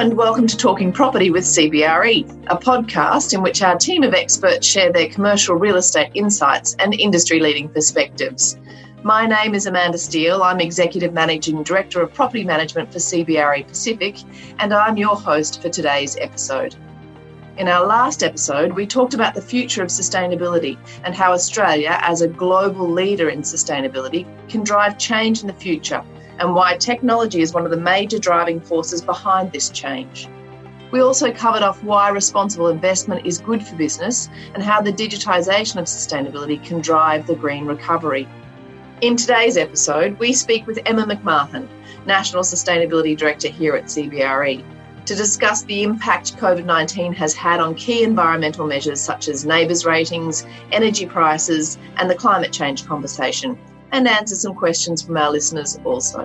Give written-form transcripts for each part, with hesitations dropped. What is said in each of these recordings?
and welcome to Talking Property with CBRE, a podcast in which our team of experts share their commercial real estate insights and industry-leading perspectives. My name is Amanda Steele. I'm Executive Managing Director of Property Management for CBRE Pacific, and I'm your host for today's episode. In our last episode, we talked about the future of sustainability and how Australia, as a global leader in sustainability, can drive change in the future, and why technology is one of the major driving forces behind this change. We also covered off why responsible investment is good for business and how the digitisation of sustainability can drive the green recovery. In today's episode, we speak with Emma McMahon, National Sustainability Director here at CBRE, to discuss the impact COVID-19 has had on key environmental measures such as NABERS ratings, energy prices, and the climate change conversation, and answer some questions from our listeners also.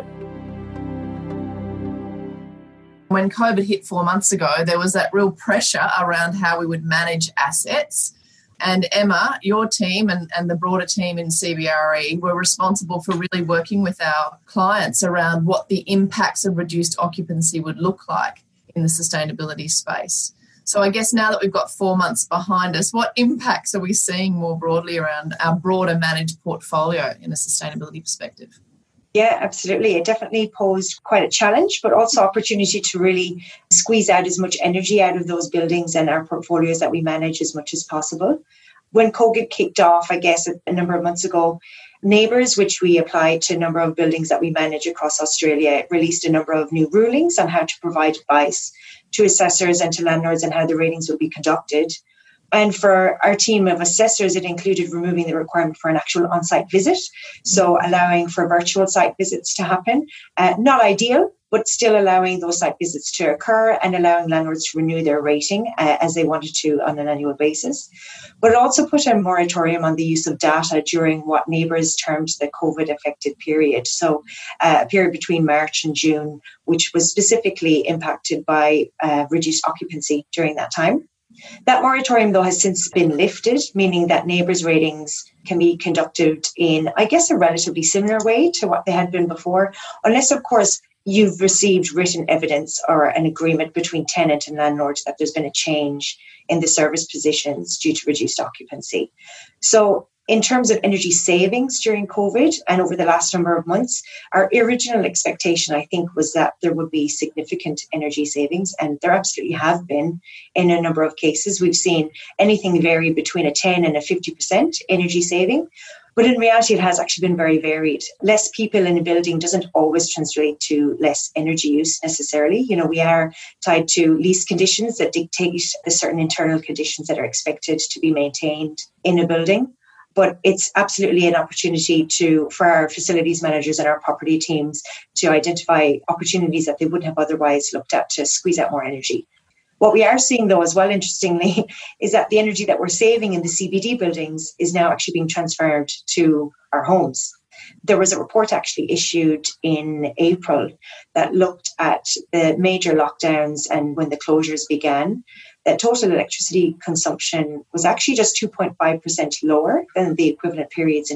When COVID hit 4 months ago, there was that real pressure around how we would manage assets. And Emma, your team and the broader team in CBRE were responsible for really working with our clients around what the impacts of reduced occupancy would look like in the sustainability space. So I guess now that we've got 4 months behind us, what impacts are we seeing more broadly around our broader managed portfolio in a sustainability perspective? Yeah, absolutely. It definitely posed quite a challenge, but also opportunity to really squeeze out as much energy out of those buildings and our portfolios that we manage as much as possible. When COVID kicked off, I guess, a number of months ago, NABERS, which we applied to a number of buildings that we manage across Australia, released a number of new rulings on how to provide advice to assessors and to landlords and how the ratings would be conducted. And for our team of assessors, it included removing the requirement for an actual on-site visit, so allowing for virtual site visits to happen. Not ideal, but still allowing those site visits to occur and allowing landlords to renew their rating as they wanted to on an annual basis. But it also put a moratorium on the use of data during what NABERS termed the COVID-affected period, so a period between March and June, which was specifically impacted by reduced occupancy during that time. That moratorium, though, has since been lifted, meaning that NABERS ratings can be conducted in, I guess, a relatively similar way to what they had been before, unless, of course, you've received written evidence or an agreement between tenant and landlord that there's been a change in the service positions due to reduced occupancy. So in terms of energy savings during COVID and over the last number of months, our original expectation, I think, was that there would be significant energy savings, and there absolutely have been in a number of cases. We've seen anything vary between a 10 and a 50% energy saving. But in reality, it has actually been very varied. Less people in a building doesn't always translate to less energy use necessarily. You know, we are tied to lease conditions that dictate the certain internal conditions that are expected to be maintained in a building. But it's absolutely an opportunity for our facilities managers and our property teams to identify opportunities that they wouldn't have otherwise looked at to squeeze out more energy. What we are seeing, though, as well, interestingly, is that the energy that we're saving in the CBD buildings is now actually being transferred to our homes. There was a report actually issued in April that looked at the major lockdowns and when the closures began, that total electricity consumption was actually just 2.5% lower than the equivalent periods in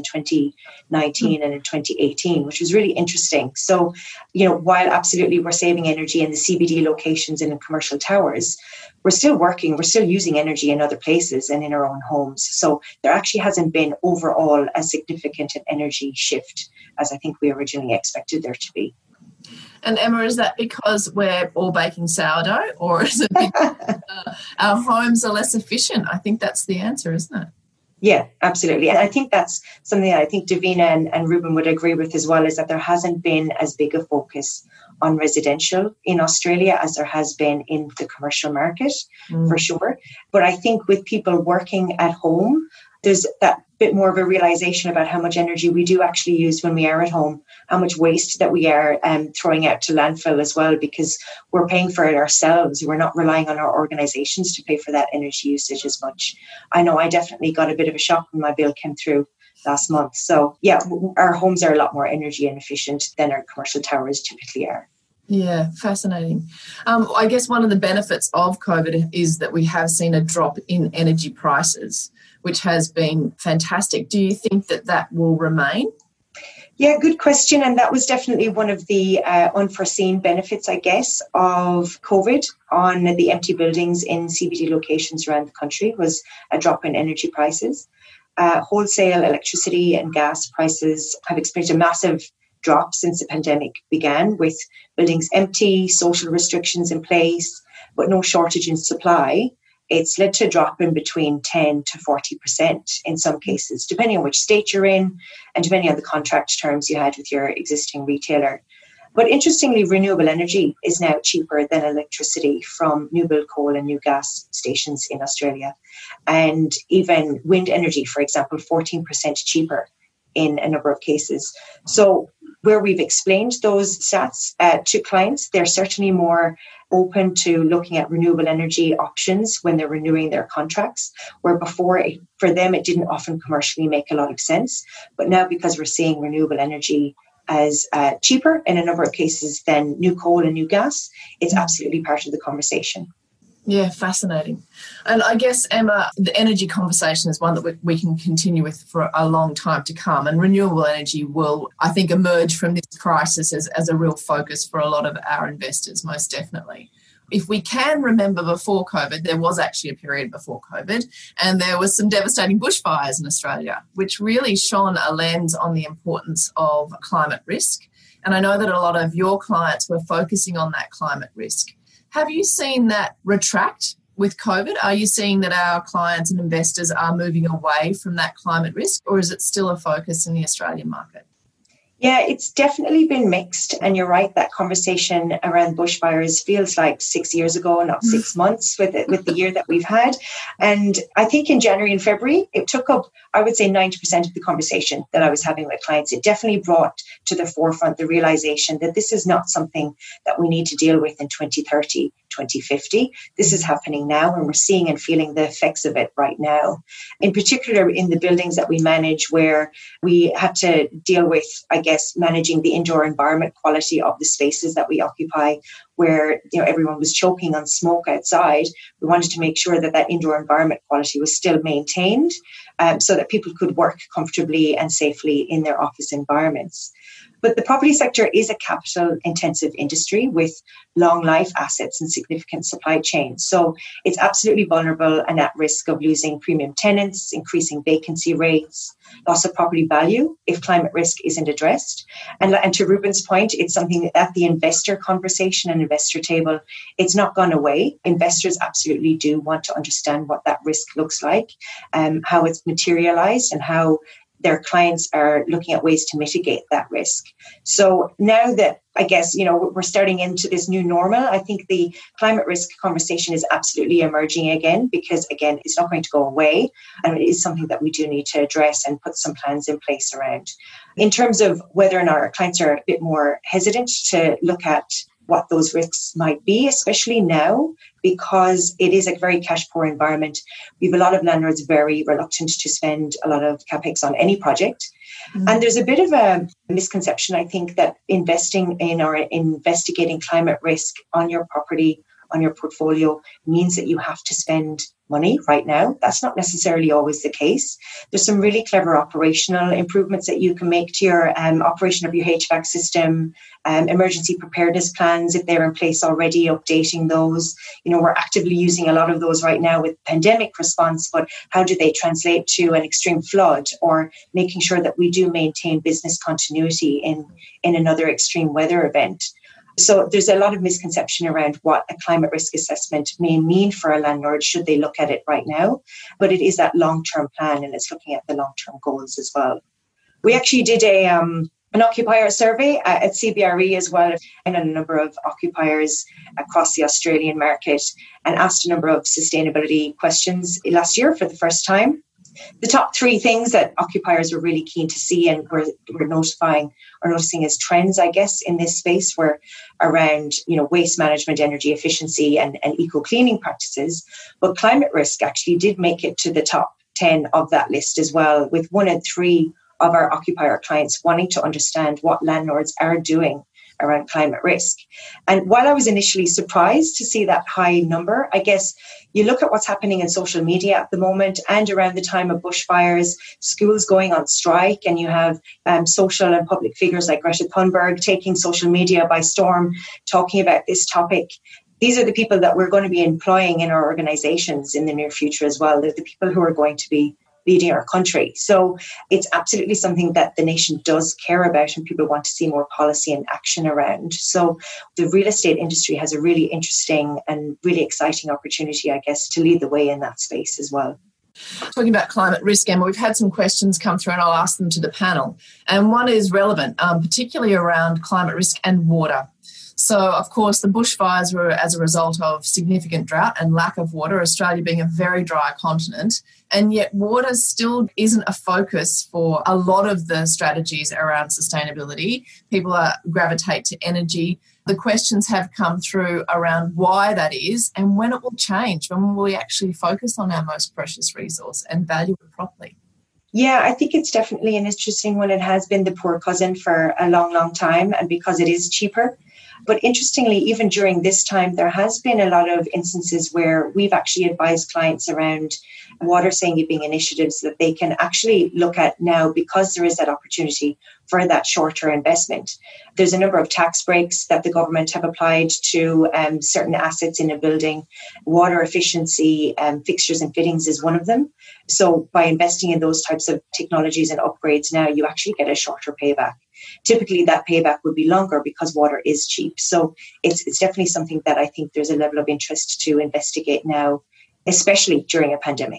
2019 and in 2018, which was really interesting. So, you know, while absolutely we're saving energy in the CBD locations and in commercial towers, we're still using energy in other places and in our own homes. So there actually hasn't been overall a significant energy shift as I think we originally expected there to be. And Emma, is that because we're all baking sourdough, or is it because our homes are less efficient? I think that's the answer, isn't it? Yeah, absolutely. And I think that's something that I think Davina and Ruben would agree with as well, is that there hasn't been as big a focus on residential in Australia as there has been in the commercial market, for sure. But I think with people working at home, there's that bit more of a realization about how much energy we do actually use when we are at home, how much waste that we are throwing out to landfill as well, because we're paying for it ourselves. We're not relying on our organizations to pay for that energy usage as much. I know I definitely got a bit of a shock when my bill came through last month. So yeah, our homes are a lot more energy inefficient than our commercial towers typically are. Yeah, fascinating. I guess one of the benefits of COVID is that we have seen a drop in energy prices, which has been fantastic. Do you think that will remain? Yeah, good question. And that was definitely one of the unforeseen benefits, I guess, of COVID on the empty buildings in CBD locations around the country was a drop in energy prices. Wholesale electricity and gas prices have experienced a massive drop since the pandemic began, with buildings empty, social restrictions in place, but no shortage in supply. It's led to a drop in between 10 to 40% in some cases, depending on which state you're in and depending on the contract terms you had with your existing retailer. But interestingly, renewable energy is now cheaper than electricity from new build coal and new gas stations in Australia. And even wind energy, for example, 14% cheaper in a number of cases. So where we've explained those stats to clients, they're certainly more open to looking at renewable energy options when they're renewing their contracts, where before for them it didn't often commercially make a lot of sense. But now, because we're seeing renewable energy as cheaper in a number of cases than new coal and new gas, it's absolutely part of the conversation. Yeah, fascinating. And I guess, Emma, the energy conversation is one that we can continue with for a long time to come. And renewable energy will, I think, emerge from this crisis as a real focus for a lot of our investors, most definitely. If we can remember before COVID, there was actually a period before COVID, and there was some devastating bushfires in Australia, which really shone a lens on the importance of climate risk. And I know that a lot of your clients were focusing on that climate risk. Have you seen that retract with COVID? Are you seeing that our clients and investors are moving away from that climate risk, or is it still a focus in the Australian market? Yeah, it's definitely been mixed. And you're right, that conversation around bushfires feels like 6 years ago, not 6 months with the year that we've had. And I think in January and February, it took up, I would say, 90% of the conversation that I was having with clients. It definitely brought to the forefront the realization that this is not something that we need to deal with in 2030, 2050. This is happening now, and we're seeing and feeling the effects of it right now. In particular, in the buildings that we manage, where we had to deal with, I guess, managing the indoor environment quality of the spaces that we occupy, where everyone was choking on smoke outside. We wanted to make sure that that indoor environment quality was still maintained, so that people could work comfortably and safely in their office environments. But the property sector is a capital-intensive industry with long life assets and significant supply chains. So it's absolutely vulnerable and at risk of losing premium tenants, increasing vacancy rates, loss of property value if climate risk isn't addressed. And to Ruben's point, it's something at the investor conversation and investor table, it's not gone away. Investors absolutely do want to understand what that risk looks like, how it's materialized, and how their clients are looking at ways to mitigate that risk. So now that, I guess, we're starting into this new normal, I think the climate risk conversation is absolutely emerging again, because, again, it's not going to go away. And it is something that we do need to address and put some plans in place around. In terms of whether or not our clients are a bit more hesitant to look at what those risks might be, especially now, because it is a very cash poor environment. We have a lot of landlords very reluctant to spend a lot of capex on any project. Mm-hmm. And there's a bit of a misconception, I think, that investing in or investigating climate risk on your property, on your portfolio, means that you have to spend money right now. That's not necessarily always the case. There's some really clever operational improvements that you can make to your operation of your HVAC system, emergency preparedness plans, if they're in place already, updating those. We're actively using a lot of those right now with pandemic response, but how do they translate to an extreme flood, or making sure that we do maintain business continuity in another extreme weather event? So there's a lot of misconception around what a climate risk assessment may mean for a landlord should they look at it right now. But it is that long-term plan, and it's looking at the long-term goals as well. We actually did an occupier survey at CBRE as well, and a number of occupiers across the Australian market, and asked a number of sustainability questions last year for the first time. The top three things that occupiers were really keen to see and were noticing as trends, I guess, in this space were around, waste management, energy efficiency, and eco-cleaning practices. But climate risk actually did make it to the top 10 of that list as well, with 1 in 3 of our occupier clients wanting to understand what landlords are doing around climate risk. And while I was initially surprised to see that high number, I guess you look at what's happening in social media at the moment and around the time of bushfires, schools going on strike, and you have social and public figures like Greta Thunberg taking social media by storm, talking about this topic. These are the people that we're going to be employing in our organizations in the near future as well. They're the people who are going to be leading our country. So it's absolutely something that the nation does care about and people want to see more policy and action around. So the real estate industry has a really interesting and really exciting opportunity, I guess, to lead the way in that space as well. Talking about climate risk, Emma, we've had some questions come through and I'll ask them to the panel. And one is relevant, particularly around climate risk and water. So, of course, the bushfires were as a result of significant drought and lack of water, Australia being a very dry continent. And yet water still isn't a focus for a lot of the strategies around sustainability. People gravitate to energy. The questions have come through around why that is and when it will change, when will we actually focus on our most precious resource and value it properly. Yeah, I think it's definitely an interesting one. It has been the poor cousin for a long, long time, and because it is cheaper. But interestingly, even during this time, there has been a lot of instances where we've actually advised clients around water saving initiatives that they can actually look at now because there is that opportunity for that shorter investment. There's a number of tax breaks that the government have applied to certain assets in a building. Water efficiency, fixtures and fittings is one of them. So by investing in those types of technologies and upgrades now, you actually get a shorter payback. Typically, that payback would be longer because water is cheap. So it's definitely something that I think there's a level of interest to investigate now, especially during a pandemic.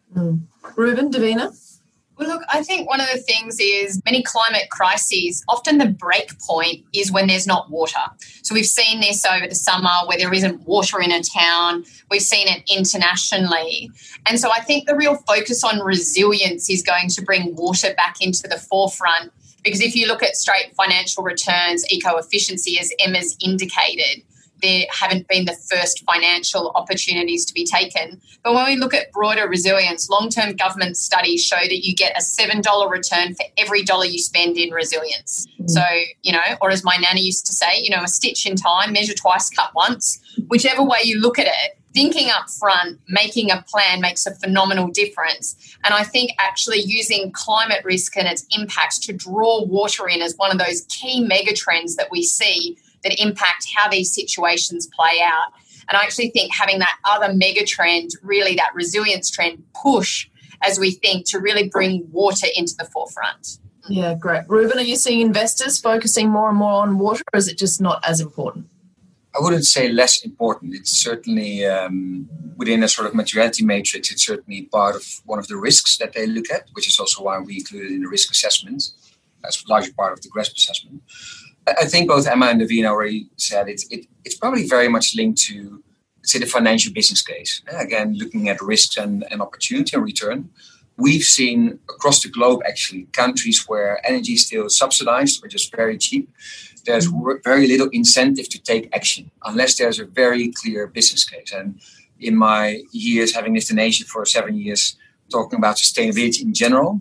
Ruben, Davina? Well, look, I think one of the things is many climate crises, often the break point is when there's not water. So we've seen this over the summer where there isn't water in a town. We've seen it internationally. And so I think the real focus on resilience is going to bring water back into the forefront. Because if you look at straight financial returns, eco-efficiency, as Emma's indicated, there haven't been the first financial opportunities to be taken. But when we look at broader resilience, long-term government studies show that you get a $7 return for every dollar you spend in resilience. So, or as my nana used to say, a stitch in time, measure twice, cut once. Whichever way you look at it, thinking up front, making a plan makes a phenomenal difference. And I think actually using climate risk and its impacts to draw water in as one of those key mega trends that we see that impact how these situations play out. And I actually think having that other mega trend, really that resilience trend push as we think to really bring water into the forefront. Yeah, great. Ruben, are you seeing investors focusing more and more on water, or is it just not as important? I wouldn't say less important. It's certainly within a sort of materiality matrix, it's certainly part of one of the risks that they look at, which is also why we include it in the risk assessment as a larger part of the GRESB assessment. I think both Emma and Davina already said it's probably very much linked to, let's say, the financial business case. Again, looking at risks and opportunity and return. We've seen across the globe, actually, countries where energy is still subsidized or just very cheap. There's very little incentive to take action unless there's a very clear business case. And in my years, having lived in Asia for 7 years, talking about sustainability in general,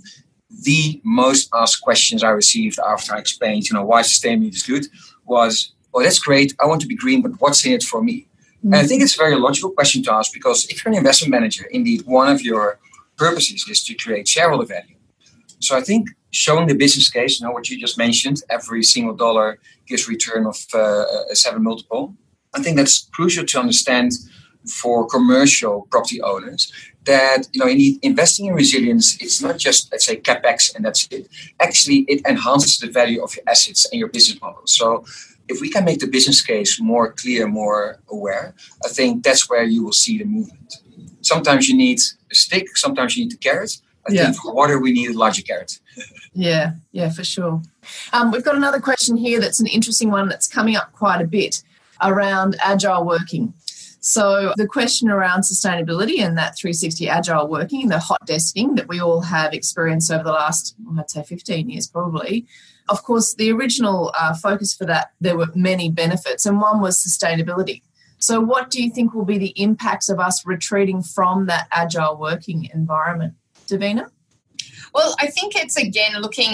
the most asked questions I received after I explained, why sustainability is good was, well, that's great. I want to be green, but what's in it for me? And I think it's a very logical question to ask because if you're an investment manager, indeed, one of your purposes is to create shareholder value. So I think showing the business case, what you just mentioned, every single dollar gives return of a 7 multiple. I think that's crucial to understand for commercial property owners that, indeed, investing in resilience, it's not just, let's say, CapEx and that's it. Actually, it enhances the value of your assets and your business model. So if we can make the business case more clear, more aware, I think that's where you will see the movement. Sometimes you need a stick, sometimes you need a carrot. I think for water, we need a larger carrot. Yeah, for sure. We've got another question here that's an interesting one that's coming up quite a bit around agile working. So the question around sustainability and that 360 agile working, the hot desking that we all have experienced over the last, I'd say 15 years probably. Of course, the original focus for that, there were many benefits, and one was sustainability. So what do you think will be the impacts of us retreating from that agile working environment? Davina? Well, I think it's, again, looking at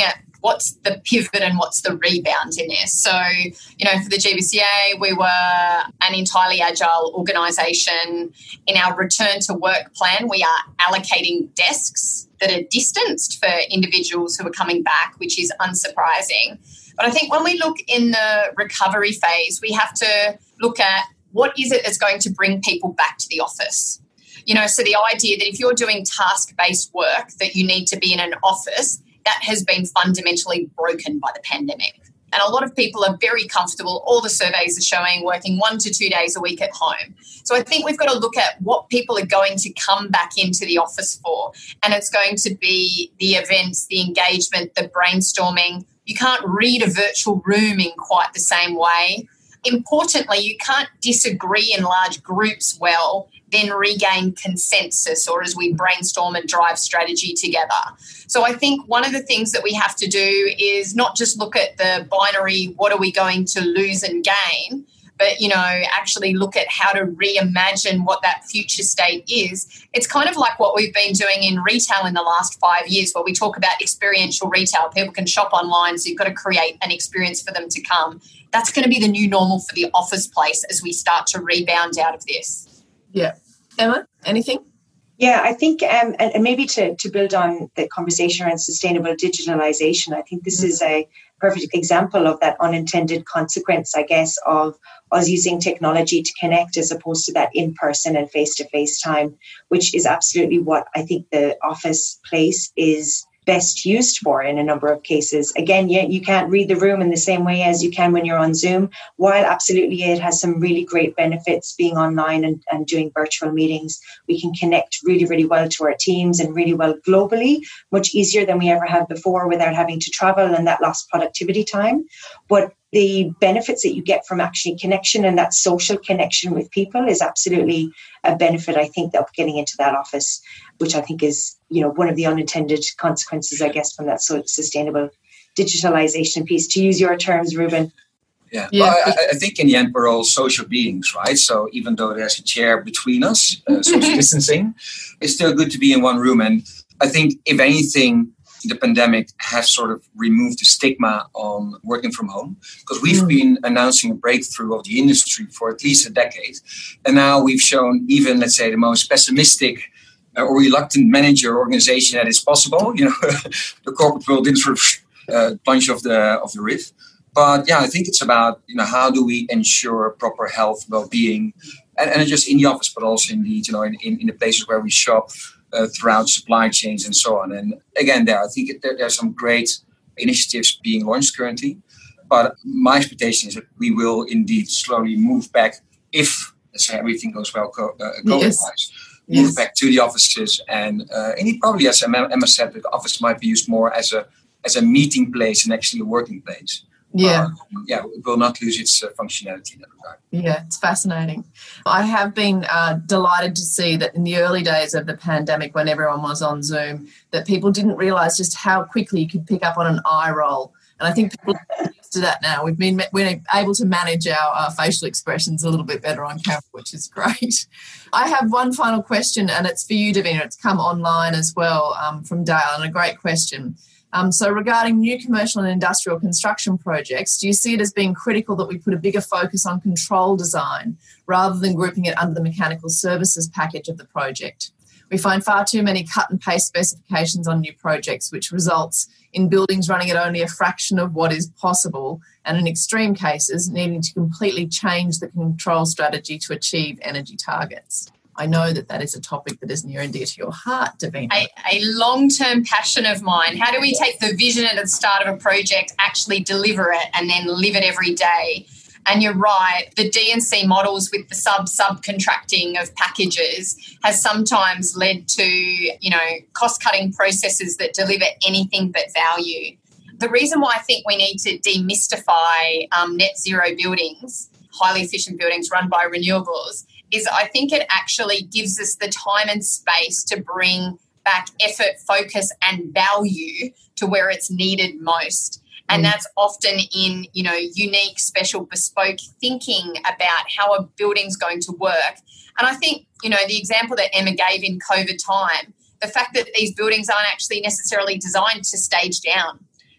what's the pivot and what's the rebound in this. So, for the GBCA, we were an entirely agile organisation. In our return to work plan, we are allocating desks that are distanced for individuals who are coming back, which is unsurprising. But I think when we look in the recovery phase, we have to look at what is it that's going to bring people back to the office. So the idea that if you're doing task-based work that you need to be in an office, that has been fundamentally broken by the pandemic. And a lot of people are very comfortable, all the surveys are showing, working 1 to 2 days a week at home. So I think we've got to look at what people are going to come back into the office for. And it's going to be the events, the engagement, the brainstorming. You can't read a virtual room in quite the same way. Importantly, you can't disagree in large groups well, then regain consensus or as we brainstorm and drive strategy together. So I think one of the things that we have to do is not just look at the binary, what are we going to lose and gain, but, actually look at how to reimagine what that future state is. It's kind of like what we've been doing in retail in the last 5 years, where we talk about experiential retail. People can shop online, so you've got to create an experience for them to come. That's going to be the new normal for the office place as we start to rebound out of this. Yeah. Emma, anything? Yeah, I think, and maybe to build on the conversation around sustainable digitalization, I think this is a perfect example of that unintended consequence, I guess, of us using technology to connect as opposed to that in-person and face-to-face time, which is absolutely what I think the office place is best used for in a number of cases. Again, you can't read the room in the same way as you can when you're on Zoom, while absolutely it has some really great benefits being online and doing virtual meetings. We can connect really, really well to our teams and really well globally, much easier than we ever have before without having to travel and that lost productivity time. But the benefits that you get from actually connection and that social connection with people is absolutely a benefit, I think, of getting into that office, which I think is, one of the unintended consequences, I guess, from that sustainable digitalization piece, to use your terms, Ruben. Yeah. Well, I think in the end, we're all social beings, right? So even though there's a chair between us, social distancing, it's still good to be in one room. And I think, if anything, the pandemic has sort of removed the stigma on working from home, because we've been announcing a breakthrough of the industry for at least a decade. And now we've shown even, let's say, the most pessimistic or reluctant manager organization that it's possible. The corporate world didn't sort of punch off the riff. But yeah, I think it's about, how do we ensure proper health, well-being, and not just in the office, but also in the, in the places where we shop, throughout supply chains and so on. And again, I think there's some great initiatives being launched currently. But my expectation is that we will indeed slowly move back, if, let's say, everything goes well COVID-wise, move back to the offices. And indeed, probably, as Emma said, the office might be used more as a meeting place and actually a working place. Yeah. It will not lose its functionality in that regard. Yeah, it's fascinating. I have been delighted to see that in the early days of the pandemic, when everyone was on Zoom, that people didn't realise just how quickly you could pick up on an eye roll. And I think people are used to that now. We're able to manage our facial expressions a little bit better on camera, which is great. I have one final question, and it's for you, Davina. It's come online as well from Dale, and a great question. So regarding new commercial and industrial construction projects, do you see it as being critical that we put a bigger focus on control design rather than grouping it under the mechanical services package of the project? We find far too many cut and paste specifications on new projects, which results in buildings running at only a fraction of what is possible, and in extreme cases needing to completely change the control strategy to achieve energy targets. I know that is a topic that is near and dear to your heart, Davina. A long-term passion of mine. How do we take the vision at the start of a project, actually deliver it, and then live it every day? And you're right, the D&C models with the subcontracting of packages has sometimes led to, cost-cutting processes that deliver anything but value. The reason why I think we need to demystify net zero buildings, highly efficient buildings run by renewables, is I think it actually gives us the time and space to bring back effort, focus and value to where it's needed most. And that's often in, unique, special, bespoke thinking about how a building's going to work. And I think, the example that Emma gave in COVID time, the fact that these buildings aren't actually necessarily designed to stage down.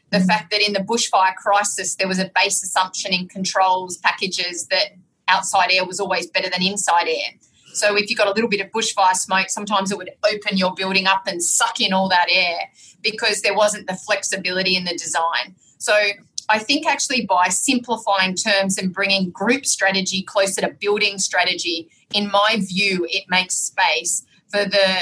The fact that in the bushfire crisis, there was a base assumption in controls packages that outside air was always better than inside air. So if you got a little bit of bushfire smoke, sometimes it would open your building up and suck in all that air because there wasn't the flexibility in the design. So I think actually by simplifying terms and bringing group strategy closer to building strategy, in my view, it makes space for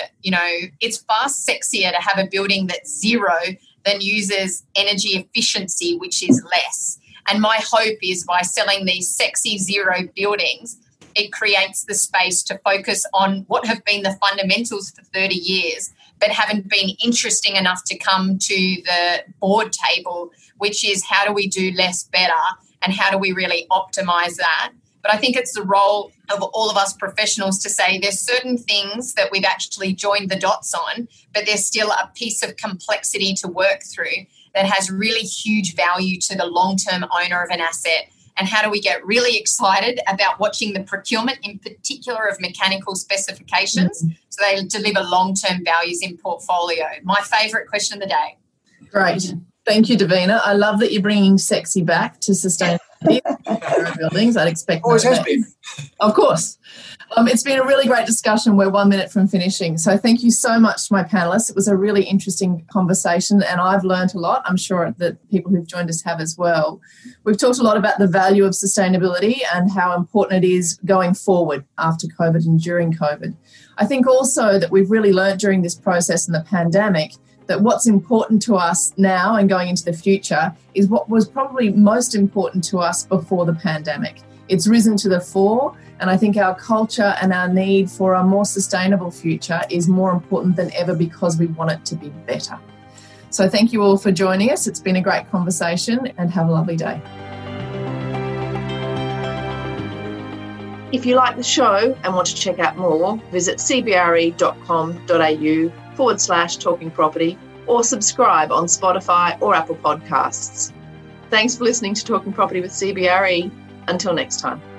it's far sexier to have a building that's zero than uses energy efficiency, which is less. And my hope is by selling these sexy zero buildings, it creates the space to focus on what have been the fundamentals for 30 years, but haven't been interesting enough to come to the board table, which is how do we do less better and how do we really optimize that? But I think it's the role of all of us professionals to say there's certain things that we've actually joined the dots on, but there's still a piece of complexity to work through that has really huge value to the long-term owner of an asset. And how do we get really excited about watching the procurement, in particular of mechanical specifications, so they deliver long-term values in portfolio? My favourite question of the day. Great. Thank you, Davina. I love that you're bringing sexy back to sustainability buildings. I'd expect always has been. Of course. It's been a really great discussion. We're 1 minute from finishing. So thank you so much to my panellists. It was a really interesting conversation and I've learned a lot. I'm sure that people who've joined us have as well. We've talked a lot about the value of sustainability and how important it is going forward after COVID and during COVID. I think also that we've really learned during this process in the pandemic that what's important to us now and going into the future is what was probably most important to us before the pandemic. It's risen to the fore, and I think our culture and our need for a more sustainable future is more important than ever because we want it to be better. So thank you all for joining us. It's been a great conversation and have a lovely day. If you like the show and want to check out more, visit cbre.com.au/talking property or subscribe on Spotify or Apple Podcasts. Thanks for listening to Talking Property with CBRE. Until next time.